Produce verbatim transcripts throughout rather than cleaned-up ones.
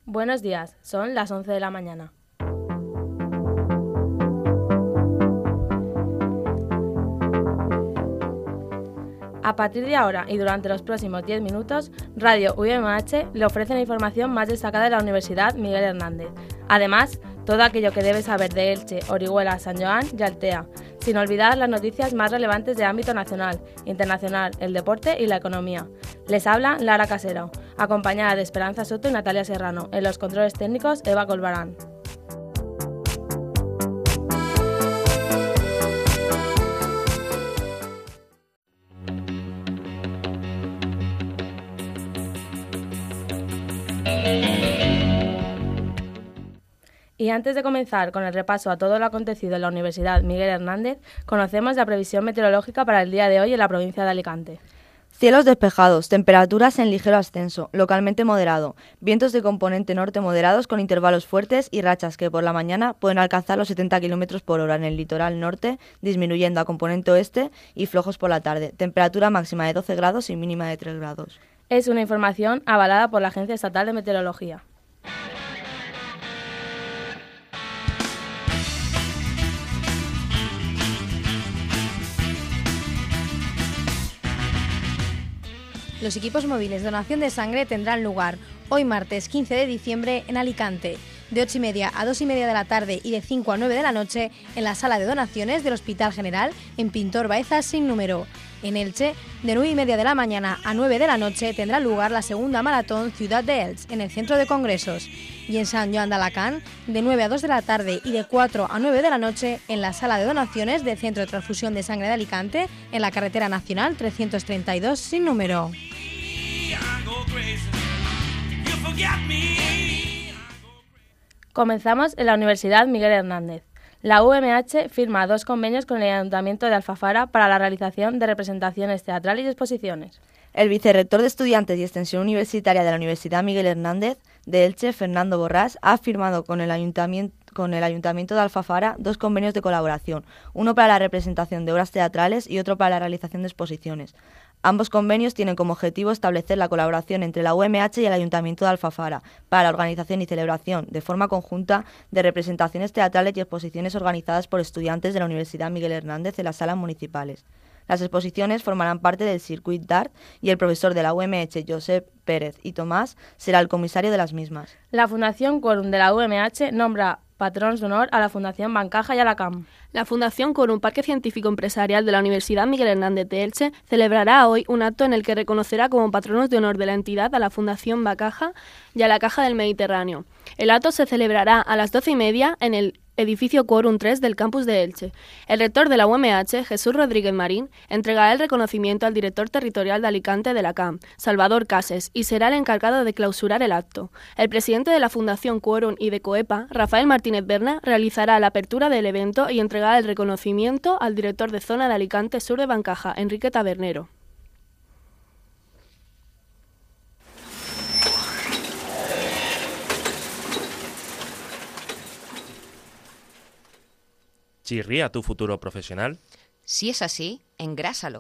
Buenos días, son las once de la mañana. A partir de ahora y durante los próximos diez minutos, Radio U M H le ofrece la información más destacada de la Universidad Miguel Hernández. Además, todo aquello que debes saber de Elche, Orihuela, San Joan y Altea, sin olvidar las noticias más relevantes de ámbito nacional, internacional, el deporte y la economía. Les habla Lara Casero, acompañada de Esperanza Soto y Natalia Serrano. En los controles técnicos, Eva Colbarán. Y antes de comenzar con el repaso a todo lo acontecido en la Universidad Miguel Hernández, conocemos la previsión meteorológica para el día de hoy en la provincia de Alicante. Cielos despejados, temperaturas en ligero ascenso, localmente moderado, vientos de componente norte moderados con intervalos fuertes y rachas que por la mañana pueden alcanzar los setenta kilómetros por hora en el litoral norte, disminuyendo a componente oeste y flojos por la tarde, temperatura máxima de doce grados y mínima de tres grados. Es una información avalada por la Agencia Estatal de Meteorología. Los equipos móviles de donación de sangre tendrán lugar hoy martes quince de diciembre en Alicante, de ocho y media a dos y media de la tarde y de cinco a nueve de la noche en la sala de donaciones del Hospital General en Pintor Baeza sin número. En Elche, de nueve y media de la mañana a nueve de la noche tendrá lugar la segunda maratón Ciudad de Elche en el Centro de Congresos. Y en San Joan de Alacant, de nueve a dos de la tarde y de cuatro a nueve de la noche en la sala de donaciones del Centro de Transfusión de Sangre de Alicante en la carretera nacional trescientos treinta y dos sin número. Comenzamos en la Universidad Miguel Hernández. La U M H firma dos convenios con el Ayuntamiento de Alfafara para la realización de representaciones teatrales y exposiciones. El vicerrector de Estudiantes y Extensión Universitaria de la Universidad Miguel Hernández de Elche, Fernando Borrás, ha firmado con el Ayuntamiento, con el Ayuntamiento de Alfafara dos convenios de colaboración, uno para la representación de obras teatrales y otro para la realización de exposiciones. Ambos convenios tienen como objetivo establecer la colaboración entre la U M H y el Ayuntamiento de Alfafara para la organización y celebración, de forma conjunta, de representaciones teatrales y exposiciones organizadas por estudiantes de la Universidad Miguel Hernández en las salas municipales. Las exposiciones formarán parte del Circuit d'Art y el profesor de la U M H, Josep Pérez y Tomás, será el comisario de las mismas. La Fundación Quorum de la U M H nombra patrons d'honor a la Fundación Bancaja y a la C A M. La Fundación Quorum Parque Científico Empresarial de la Universidad Miguel Hernández de Elche celebrará hoy un acto en el que reconocerá como patronos de honor de la entidad a la Fundación Bancaja y a la Caja del Mediterráneo. El acto se celebrará a las doce y media en el edificio Quorum tres del campus de Elche. El rector de la U M H, Jesús Rodríguez Marín, entregará el reconocimiento al director territorial de Alicante de la C A M, Salvador Cases, y será el encargado de clausurar el acto. El presidente de la Fundación Quorum y de COEPA, Rafael Martínez Berna, realizará la apertura del evento y entregará el reconocimiento al director de zona de Alicante Sur de Bancaja, Enrique Tabernero. ¿Chirría tu futuro profesional? Si es así, engrásalo.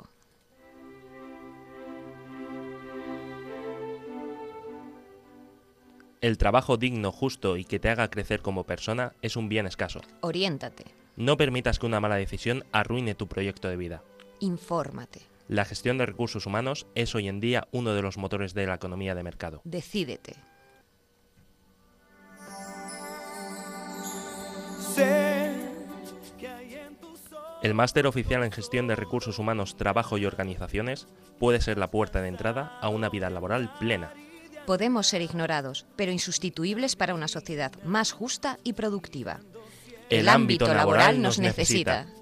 El trabajo digno, justo y que te haga crecer como persona es un bien escaso. Oriéntate. No permitas que una mala decisión arruine tu proyecto de vida. Infórmate. La gestión de recursos humanos es hoy en día uno de los motores de la economía de mercado. Decídete. El máster oficial en gestión de recursos humanos, trabajo y organizaciones puede ser la puerta de entrada a una vida laboral plena. Podemos ser ignorados, pero insustituibles para una sociedad más justa y productiva. El, El ámbito, ámbito laboral nos necesita. necesita.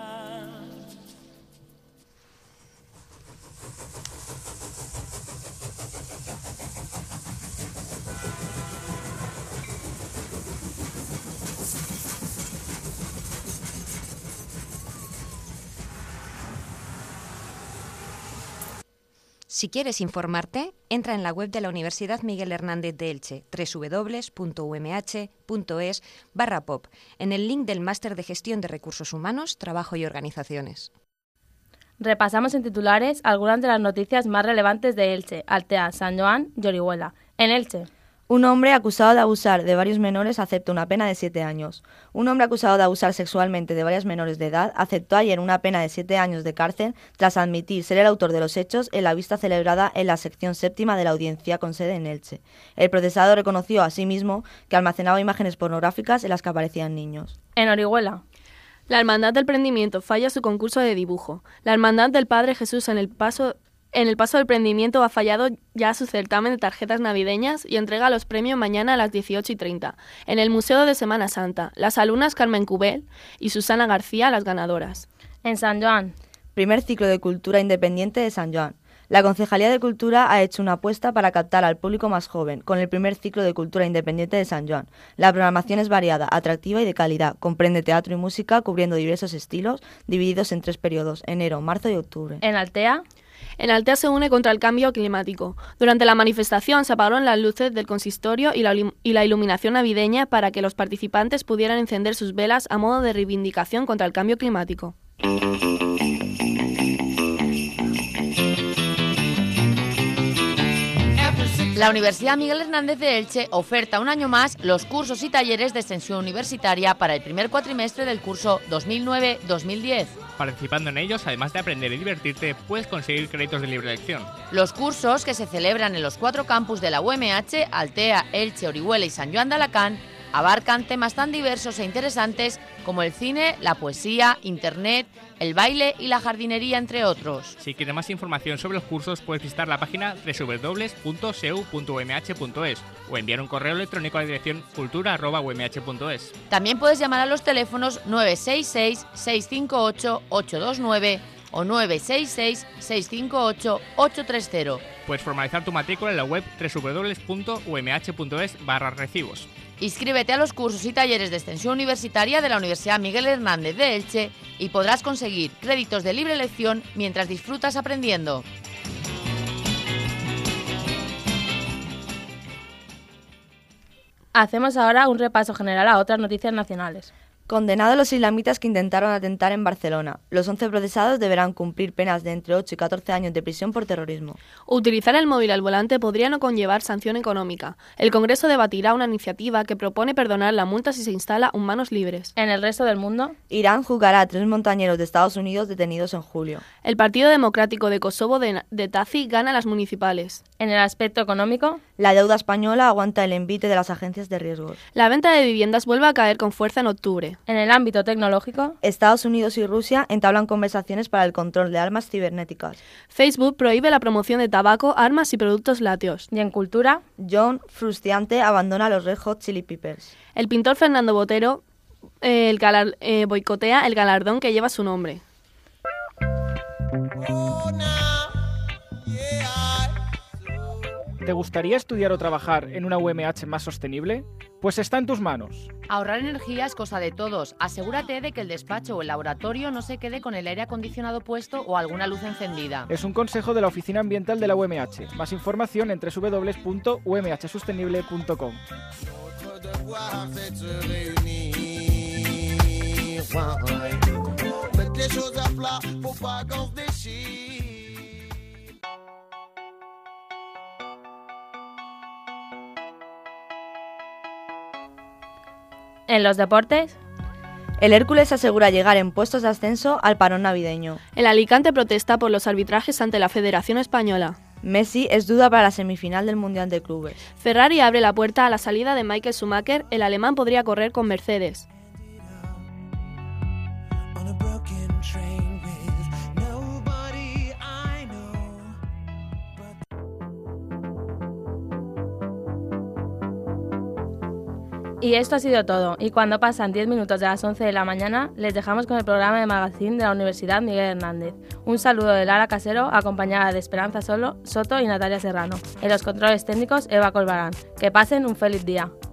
Si quieres informarte, entra en la web de la Universidad Miguel Hernández de Elche, doble u doble u doble u punto u m h punto es barra pop, en el link del Máster de Gestión de Recursos Humanos, Trabajo y Organizaciones. Repasamos en titulares algunas de las noticias más relevantes de Elche, Altea, San Joan y Orihuela. En Elche. Un hombre acusado de abusar de varios menores acepta una pena de siete años. Un hombre acusado de abusar sexualmente de varias menores de edad aceptó ayer una pena de siete años de cárcel tras admitir ser el autor de los hechos en la vista celebrada en la sección séptima de la audiencia con sede en Elche. El procesado reconoció asimismo que almacenaba imágenes pornográficas en las que aparecían niños. En Orihuela. La Hermandad del Prendimiento falla su concurso de dibujo. La Hermandad del Padre Jesús en el paso... En el Paso del Prendimiento ha fallado ya su certamen de tarjetas navideñas y entrega los premios mañana a las dieciocho y treinta. En el Museo de Semana Santa, las alumnas Carmen Cubel y Susana García, las ganadoras. En San Joan. Primer ciclo de cultura independiente de San Joan. La Concejalía de Cultura ha hecho una apuesta para captar al público más joven con el primer ciclo de cultura independiente de San Joan. La programación es variada, atractiva y de calidad. Comprende teatro y música cubriendo diversos estilos, divididos en tres periodos, enero, marzo y octubre. En Altea. En Altea se une contra el cambio climático. Durante la manifestación se apagaron las luces del consistorio y la, y la iluminación navideña para que los participantes pudieran encender sus velas a modo de reivindicación contra el cambio climático. La Universidad Miguel Hernández de Elche oferta un año más los cursos y talleres de extensión universitaria para el primer cuatrimestre del curso dos mil nueve dos mil diez. Participando en ellos, además de aprender y divertirte, puedes conseguir créditos de libre elección. Los cursos, que se celebran en los cuatro campus de la U M H, Altea, Elche, Orihuela y San Joan de Alacant, abarcan temas tan diversos e interesantes como el cine, la poesía, internet, el baile y la jardinería, entre otros. Si quieres más información sobre los cursos, puedes visitar la página doble u doble u doble u punto s e u punto u m h punto es o enviar un correo electrónico a la dirección cultura arroba u m h punto es. También puedes llamar a los teléfonos nueve seis seis, seis cinco ocho, ocho dos nueve o nueve seis seis, seis cinco ocho, ocho tres cero. Puedes formalizar tu matrícula en la web doble u doble u doble u punto u m h punto es barra recibos. Inscríbete a los cursos y talleres de extensión universitaria de la Universidad Miguel Hernández de Elche y podrás conseguir créditos de libre elección mientras disfrutas aprendiendo. Hacemos ahora un repaso general a otras noticias nacionales. Condenados los islamitas que intentaron atentar en Barcelona. Los once procesados deberán cumplir penas de entre ocho y catorce años de prisión por terrorismo. Utilizar el móvil al volante podría no conllevar sanción económica. El Congreso debatirá una iniciativa que propone perdonar la multa si se instala un manos libres. En el resto del mundo, Irán juzgará a tres montañeros de Estados Unidos detenidos en julio. El Partido Democrático de Kosovo de, de Taci gana las municipales. En el aspecto económico, la deuda española aguanta el envite de las agencias de riesgos. La venta de viviendas vuelve a caer con fuerza en octubre. En el ámbito tecnológico, Estados Unidos y Rusia entablan conversaciones para el control de armas cibernéticas. Facebook prohíbe la promoción de tabaco, armas y productos lácteos. Y en cultura, John Frusciante abandona los Red Hot Chili Peppers. El pintor Fernando Botero eh, el galar, eh, boicotea el galardón que lleva su nombre. ¿Te gustaría estudiar o trabajar en una U M H más sostenible? Pues está en tus manos. Ahorrar energía es cosa de todos. Asegúrate de que el despacho o el laboratorio no se quede con el aire acondicionado puesto o alguna luz encendida. Es un consejo de la Oficina Ambiental de la U M H. Más información en doble u doble u doble u punto u m h sostenible punto com. en los deportes, el Hércules asegura llegar en puestos de ascenso al parón navideño. El Alicante protesta por los arbitrajes ante la Federación Española. Messi es duda para la semifinal del Mundial de Clubes. Ferrari abre la puerta a la salida de Michael Schumacher. El alemán podría correr con Mercedes. Y esto ha sido todo, y cuando pasan diez minutos de las once de la mañana, les dejamos con el programa de Magazine de la Universidad Miguel Hernández. Un saludo de Lara Casero, acompañada de Esperanza Solo, Soto y Natalia Serrano. En los controles técnicos, Eva Colbarán. Que pasen un feliz día.